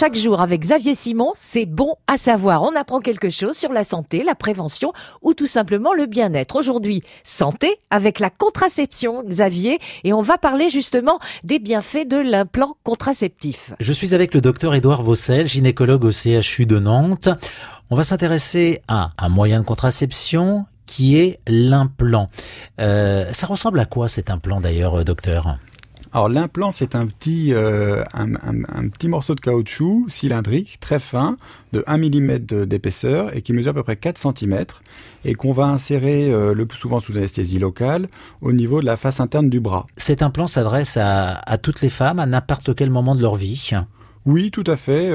chaque jour avec Xavier Simon, c'est bon à savoir. On apprend quelque chose sur la santé, la prévention ou tout simplement le bien-être. Aujourd'hui, santé avec la contraception, Xavier, et on va parler justement des bienfaits de l'implant contraceptif. Je suis avec le docteur Édouard Vaucel, gynécologue au CHU de Nantes. On va s'intéresser à un moyen de contraception qui est l'implant. Ça ressemble à quoi cet implant d'ailleurs, docteur ? Alors l'implant, c'est un petit morceau de caoutchouc cylindrique très fin de 1 mm d'épaisseur et qui mesure à peu près 4 cm et qu'on va insérer le plus souvent sous anesthésie locale au niveau de la face interne du bras. Cet implant s'adresse à toutes les femmes à n'importe quel moment de leur vie. Oui, tout à fait.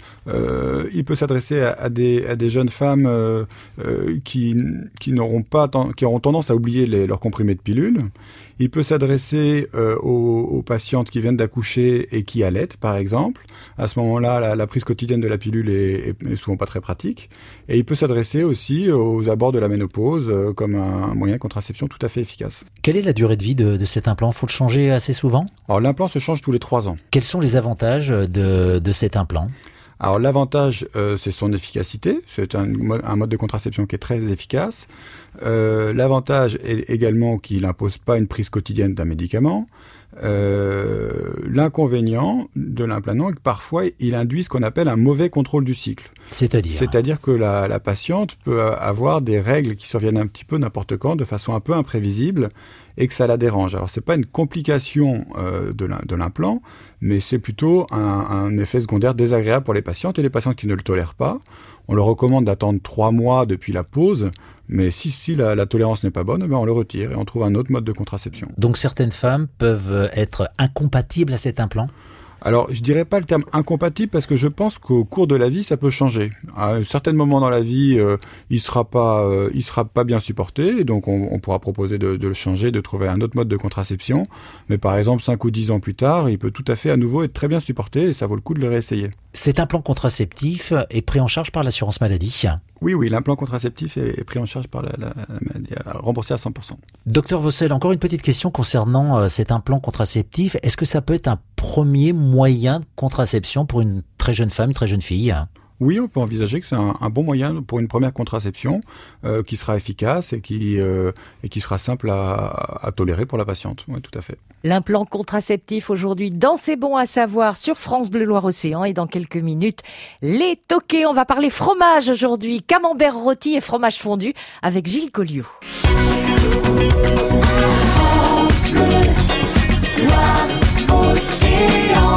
Il peut s'adresser à des jeunes femmes qui auront tendance à oublier leurs comprimés de pilule. Il peut s'adresser aux patientes qui viennent d'accoucher et qui allaitent, par exemple. À ce moment-là, la prise quotidienne de la pilule est souvent pas très pratique. Et il peut s'adresser aussi aux abords de la ménopause comme un moyen de contraception tout à fait efficace. Quelle est la durée de vie de cet implant ? Faut le changer assez souvent ? Alors l'implant se change tous les 3 ans. Quels sont les avantages de cet implant ? Alors l'avantage, c'est son efficacité. C'est un mode de contraception qui est très efficace. L'avantage est également qu'il n'impose pas une prise quotidienne d'un médicament. L'inconvénient de l'implant est que parfois il induit ce qu'on appelle un mauvais contrôle du cycle. C'est-à-dire que la patiente peut avoir des règles qui surviennent un petit peu n'importe quand, de façon un peu imprévisible, et que ça la dérange. Alors c'est pas une complication de l'implant, mais c'est plutôt un effet secondaire désagréable pour les patientes, et les patientes qui ne le tolèrent pas, on leur recommande d'attendre 3 mois depuis la pause, mais si la tolérance n'est pas bonne, on le retire et on trouve un autre mode de contraception. Donc certaines femmes peuvent être incompatibles à cet implant ? Alors, je dirais pas le terme incompatible parce que je pense qu'au cours de la vie, ça peut changer. À un certain moment dans la vie, il sera pas bien supporté, et donc on pourra proposer de le changer, de trouver un autre mode de contraception. Mais par exemple, 5 ou 10 ans plus tard, il peut tout à fait à nouveau être très bien supporté et ça vaut le coup de le réessayer. Cet implant contraceptif est pris en charge par l'assurance maladie ? Oui, l'implant contraceptif est pris en charge par la maladie, remboursé à 100%. Docteur Vaucel, encore une petite question concernant cet implant contraceptif. Est-ce que ça peut être un premier moyen de contraception pour une très jeune femme, une très jeune fille ? Oui, on peut envisager que c'est un bon moyen pour une première contraception qui sera efficace et qui sera simple à tolérer pour la patiente. Oui, tout à fait. L'implant contraceptif aujourd'hui dans C'est bon à savoir sur France Bleu Loire-Océan, et dans quelques minutes, les toqués. On va parler fromage aujourd'hui, camembert rôti et fromage fondu avec Gilles Colliot.